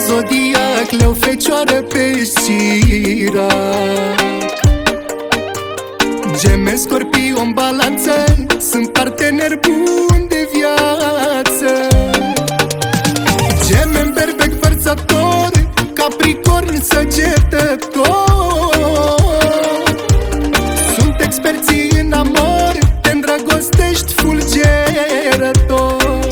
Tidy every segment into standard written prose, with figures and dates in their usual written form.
zodiac, leu, fecioară, peștira, Geme, Scorpion, Balanță, sunt parteneri buni de viață. Geme, Berbec, Vărsător, Capricorn, Săgetător, sunt experții în amor, te îndrăgostești fulgerător.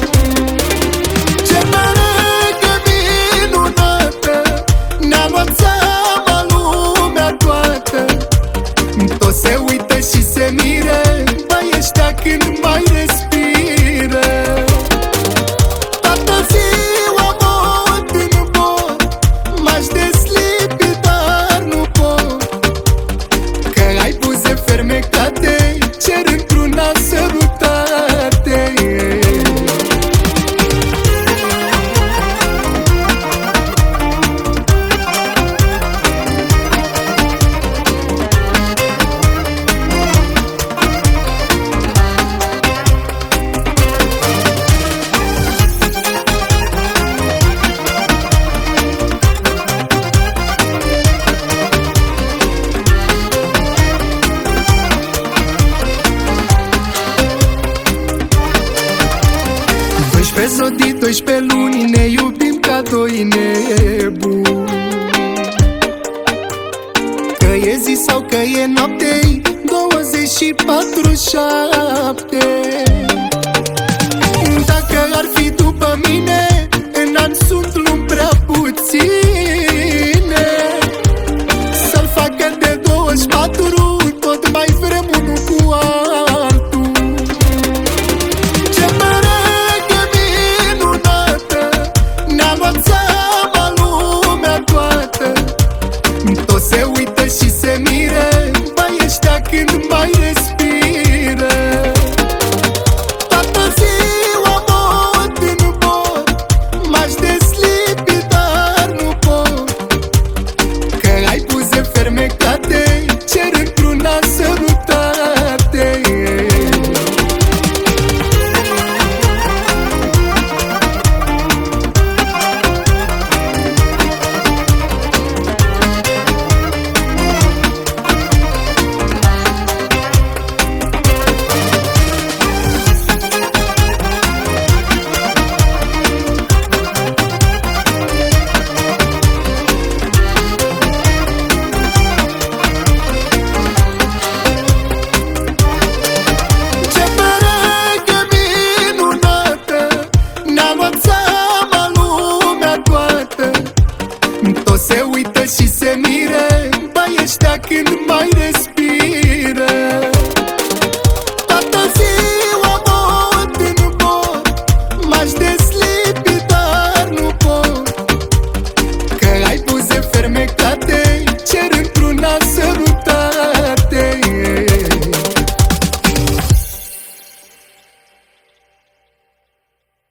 Toți se uită și se miră, băi, ăștia când mai respiră. Toată ziua mot în bot, m-aș deslipi, dar nu pot, că ai buze fermecate, cer într-una sărutate. Pe zodii, 12 luni, ne iubim ca doi nebuni. Că e zi sau că e noapte, 24/7. Dacă ar fi după mine, în an sunt luni prea puține, să-l facă de 24